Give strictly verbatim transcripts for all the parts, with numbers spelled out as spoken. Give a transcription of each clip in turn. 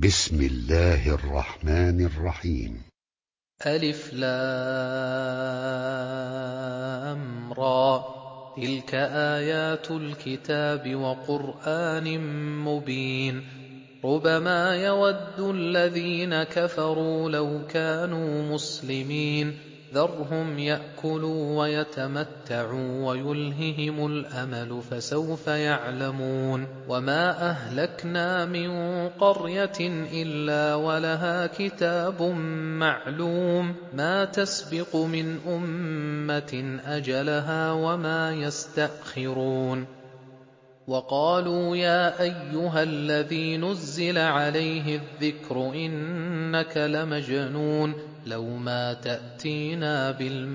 بسم الله الرحمن الرحيم. ألف لام را، تلك آيات الكتاب وقرآن مبين. ربما يود الذين كفروا لو كانوا مسلمين، ذرهم يأكلوا ويتمتعوا ويلههم الأمل فسوف يعلمون. وما أهلكنا من قرية إلا ولها كتاب معلوم، ما تسبق من أمة أجلها وما يستأخرون. وقالوا يا أيها الذي نزل عليه الذكر إنك لمجنون، لو ما تأتينا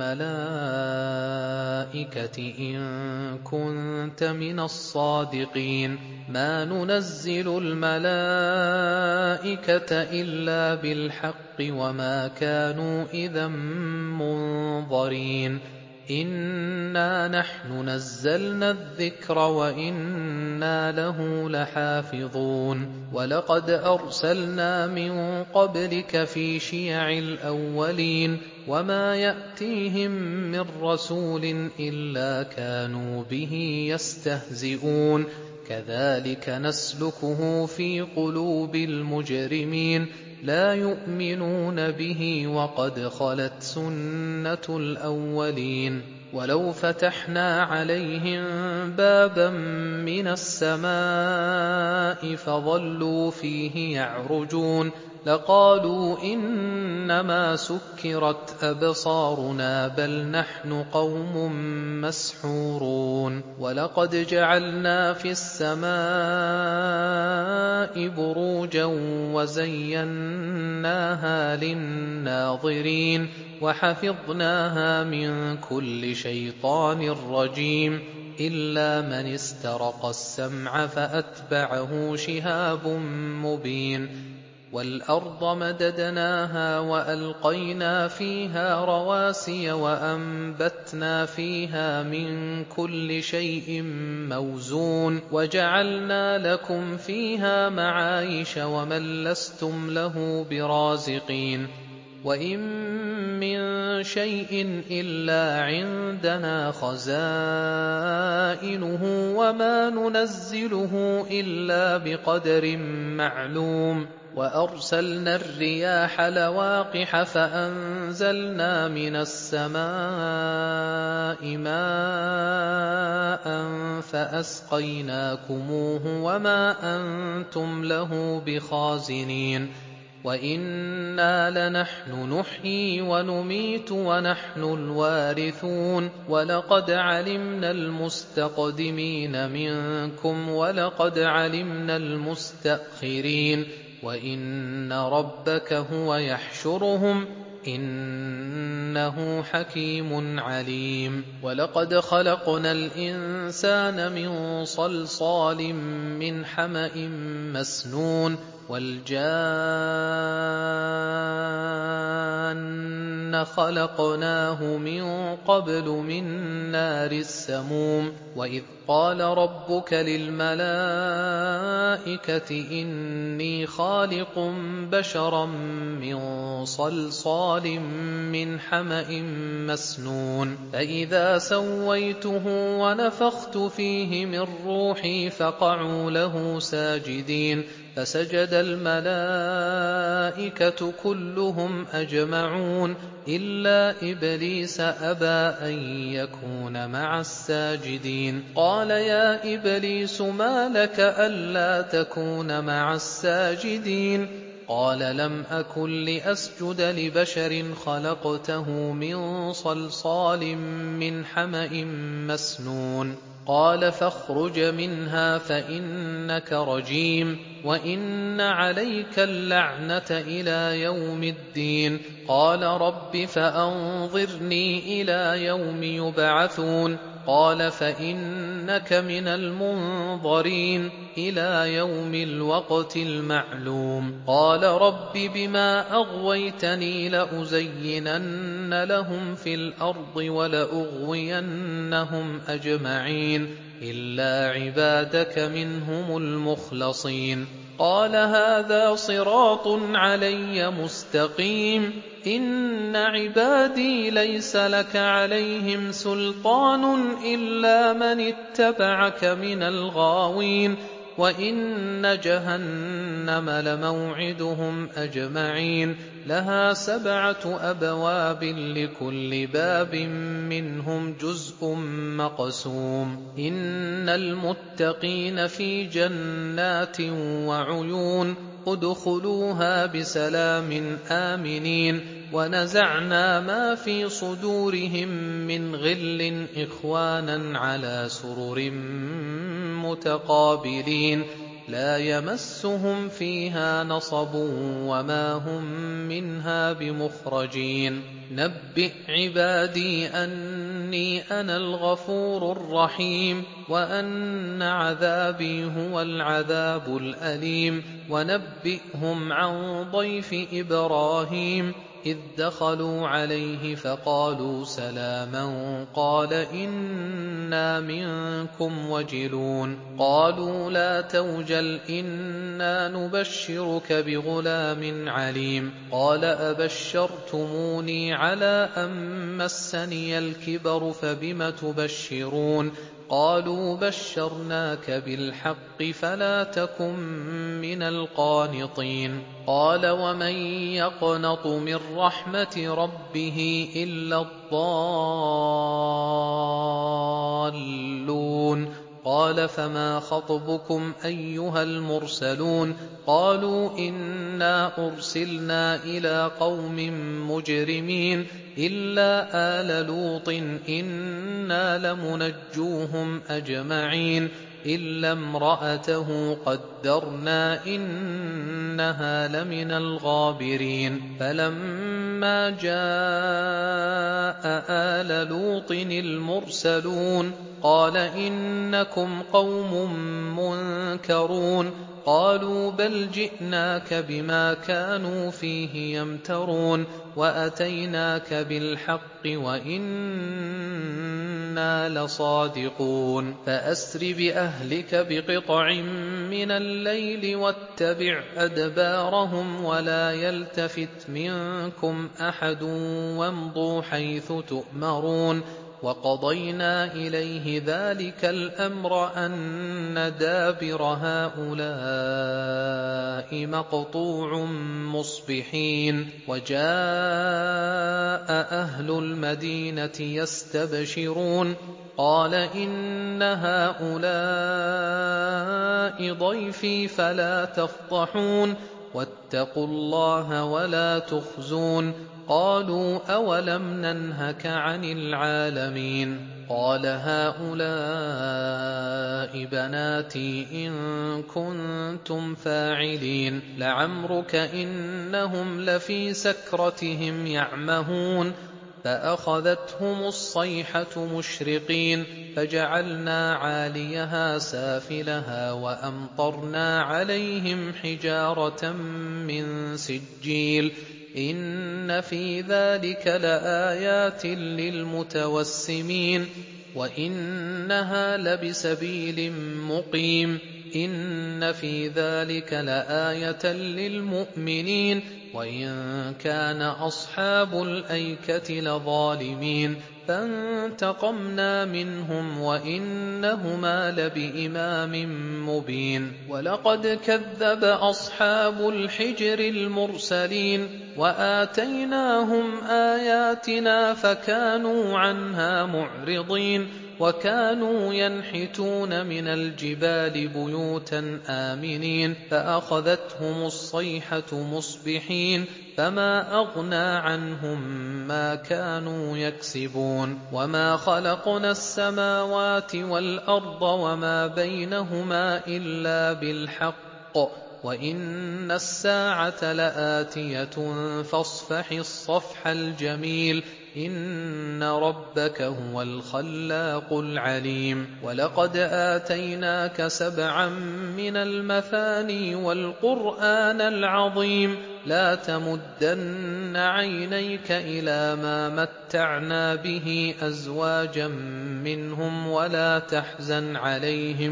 بالملائكة إن كنت من الصادقين. ما ننزل الملائكة إلا بالحق وما كانوا إذا منظرين. إنا نحن نزلنا الذكر وإنا له لحافظون. ولقد أرسلنا من قبلك في شيع الأولين، وما يأتيهم من رسول إلا كانوا به يستهزئون. كذلك نسلكه في قلوب المجرمين، لا يؤمنون به وقد خلت سنة الأولين. ولو فتحنا عليهم بابا من السماء فظلوا فيه يعرجون لقالوا إنما سكرت أبصارنا بل نحن قوم مسحورون. ولقد جعلنا في السماء بروجا وزيناها للناظرين وحفظناها من كل شيطان رجيم، إلا من استرق السمع فأتبعه شهاب مبين. والأرض مددناها وألقينا فيها رواسي وأنبتنا فيها من كل شيء موزون، وجعلنا لكم فيها معايش ومن لستم له برازقين. وإن من شيء إلا عندنا خزائنه وما ننزله إلا بقدر معلوم. وأرسلنا الرياح لواقح فأنزلنا من السماء ماء فأسقيناكموه وما أنتم له بخازنين. وإنا لنحن نحيي ونميت ونحن الوارثون. ولقد علمنا المستقدمين منكم ولقد علمنا المستأخرين. وإن ربك هو يحشرهم إنه حكيم عليم. ولقد خلقنا الإنسان من صلصال من حمأ مسنون، والجان خلقناه من قبل من نار السموم. وإذ قال ربك للملائكة إني خالق بشرا من صلصال من حمأ مسنون، فإذا سويته ونفخت فيه من روحي فقعوا له ساجدين. فسجد الملائكة كلهم أجمعون إلا إبليس أبى أن يكون مع الساجدين. قال يا إبليس ما لك ألا تكون مع الساجدين؟ قال لم أكن لأسجد لبشر خلقته من صلصال من حمأ مسنون. قال فاخرج منها فإنك رجيم وإن عليك اللعنة إلى يوم الدين. قال رب فأنظرني إلى يوم يبعثون. قال فإنك من المنظرين إلى يوم الوقت المعلوم. قال رب بما أغويتني لأزينن لهم في الأرض ولأغوينهم أجمعين إلا عبادك منهم المخلصين. قال هذا صراط علي مستقيم إن عبادي ليس لك عليهم سلطان إلا من اتبعك من الغاوين وإن جهنم لموعدهم أجمعين لها سبعة أبواب لكل باب منهم جزء مقسوم إن المتقين في جنات وعيون ادخلوها بسلام آمنين ونزعنا ما في صدورهم من غل إخوانا على سرر متقابلين لا يمسهم فيها نصب وما هم منها بمخرجين نبئ عبادي أني أنا الغفور الرحيم وأن عذابي هو العذاب الأليم ونبئهم عن ضيف إبراهيم إذ دخلوا عليه فقالوا سلاما قال إنا منكم وجلون قالوا لا توجل إنا نبشرك بغلام عليم قال أبشرتموني على أن مسني الكبر فبم تبشرون قالوا بشرناك بالحق فلا تكن من القانطين قال ومن يقنط من رحمة ربه إلا الضالون قال فما خطبكم أيها المرسلون قالوا إنا أرسلنا إلى قوم مجرمين إلا آل لوط إنا لمنجوهم أجمعين إلا امرأته قدرنا إنها لمن الغابرين فلما جاء آل لوط المرسلون قال إنكم قوم منكرون قالوا بل جئناك بما كانوا فيه يمترون وأتيناك بالحق وإنا لصادقون فأسر بأهلك بقطع من الليل واتبع أدبارهم ولا يلتفت منكم أحد وامضوا حيث تؤمرون وقضينا إليه ذلك الأمر أن دابر هؤلاء مقطوع مصبحين وجاء أهل المدينة يستبشرون قال إن هؤلاء ضيفي فلا تفضحون واتقوا الله ولا تخزون قالوا أولم ننهك عن العالمين قال هؤلاء بناتي إن كنتم فاعلين لعمرك إنهم لفي سكرتهم يعمهون فأخذتهم الصيحة مشرقين فجعلنا عاليها سافلها وأمطرنا عليهم حجارة من سجيل إن في ذلك لآيات للمتوسمين وإنها لبسبيل مقيم إن في ذلك لآية للمؤمنين وإن كان أصحاب الأيكة لظالمين فانتقمنا منهم وإنهما لبإمام مبين ولقد كذب أصحاب الحجر المرسلين وآتيناهم آياتنا فكانوا عنها معرضين وكانوا ينحتون من الجبال بيوتا آمنين فأخذتهم الصيحة مصبحين فما أغنى عنهم ما كانوا يكسبون وما خلقنا السماوات والأرض وما بينهما إلا بالحق وإن الساعة لآتية فاصفح الصفح الجميل إن ربك هو الخلاق العليم ولقد آتيناك سبعا من المثاني والقرآن العظيم لا تمدن عينيك إلى ما متعنا به أزواجا منهم ولا تحزن عليهم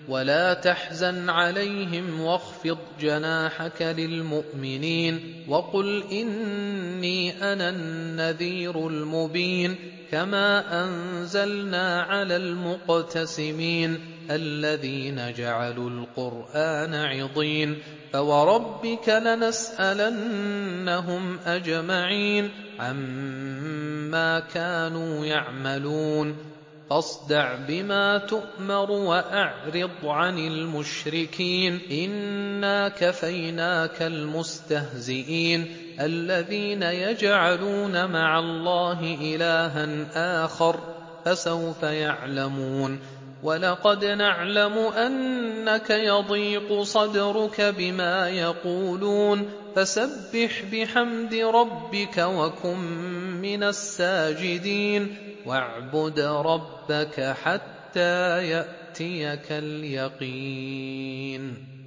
ولا تحزن عليهم واخفض جناحك للمؤمنين وقل إني أنا النذير المبين كما أنزلنا على المقتسمين الذين جعلوا القرآن عضين فوربك لنسألنهم أجمعين عما كانوا يعملون فاصدع بما تؤمر وأعرض عن المشركين إنا كفيناك المستهزئين الذين يجعلون مع الله إلها آخر فسوف يعلمون ولقد نعلم أنك يضيق صدرك بما يقولون فسبح بحمد ربك وكن من الساجدين واعبد ربك حتى يأتيك اليقين.